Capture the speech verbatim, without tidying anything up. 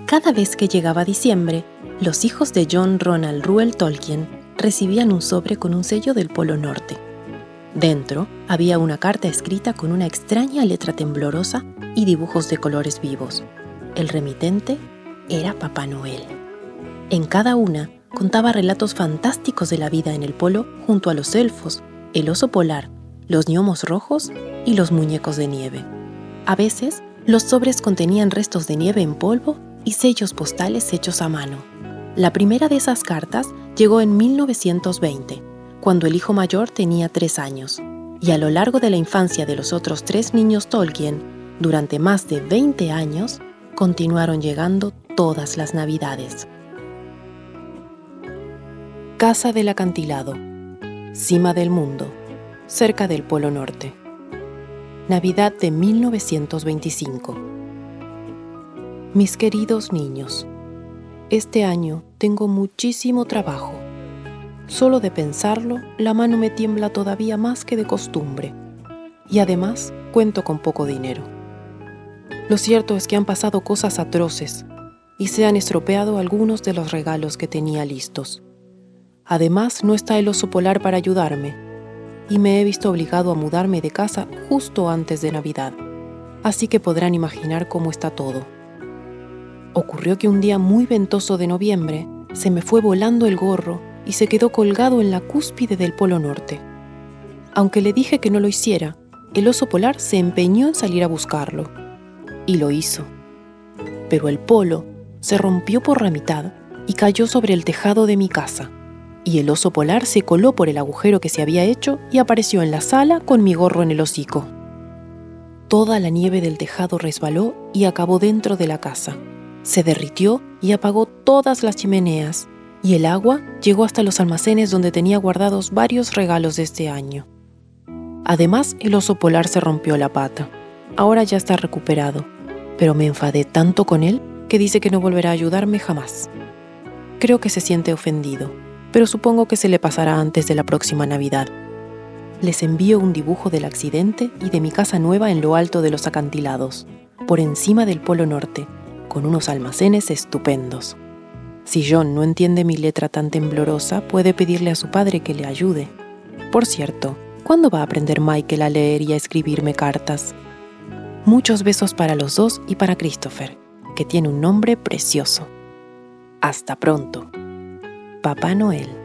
Cada vez que llegaba diciembre, los hijos de John Ronald Reuel Tolkien recibían un sobre con un sello del Polo Norte. Dentro había una carta escrita con una extraña letra temblorosa y dibujos de colores vivos. El remitente era Papá Noel. En cada una contaba relatos fantásticos de la vida en el polo junto a los elfos, el oso polar, los gnomos rojos y los muñecos de nieve. A veces, los sobres contenían restos de nieve en polvo y sellos postales hechos a mano. La primera de esas cartas llegó en mil novecientos veinte, cuando el hijo mayor tenía tres años, y a lo largo de la infancia de los otros tres niños Tolkien, durante más de veinte años, continuaron llegando todas las Navidades. Casa del acantilado, cima del mundo, cerca del Polo Norte. Navidad de mil novecientos veinticinco. Mis queridos niños, este año tengo muchísimo trabajo. Solo de pensarlo, la mano me tiembla todavía más que de costumbre. Y además, cuento con poco dinero. Lo cierto es que han pasado cosas atroces y se han estropeado algunos de los regalos que tenía listos. Además, no está el oso polar para ayudarme y me he visto obligado a mudarme de casa justo antes de Navidad. Así que podrán imaginar cómo está todo. Ocurrió que un día muy ventoso de noviembre se me fue volando el gorro y se quedó colgado en la cúspide del Polo Norte. Aunque le dije que no lo hiciera, el oso polar se empeñó en salir a buscarlo. Y lo hizo. Pero el polo se rompió por la mitad y cayó sobre el tejado de mi casa. Y el oso polar se coló por el agujero que se había hecho y apareció en la sala con mi gorro en el hocico. Toda la nieve del tejado resbaló y acabó dentro de la casa. Se derritió y apagó todas las chimeneas, y el agua llegó hasta los almacenes donde tenía guardados varios regalos de este año. Además, el oso polar se rompió la pata. Ahora ya está recuperado, pero me enfadé tanto con él que dice que no volverá a ayudarme jamás. Creo que se siente ofendido, pero supongo que se le pasará antes de la próxima Navidad. Les envío un dibujo del accidente y de mi casa nueva en lo alto de los acantilados, por encima del Polo Norte, con unos almacenes estupendos. Si John no entiende mi letra tan temblorosa, puede pedirle a su padre que le ayude. Por cierto, ¿cuándo va a aprender Michael a leer y a escribirme cartas? Muchos besos para los dos y para Christopher, que tiene un nombre precioso. Hasta pronto. Papá Noel.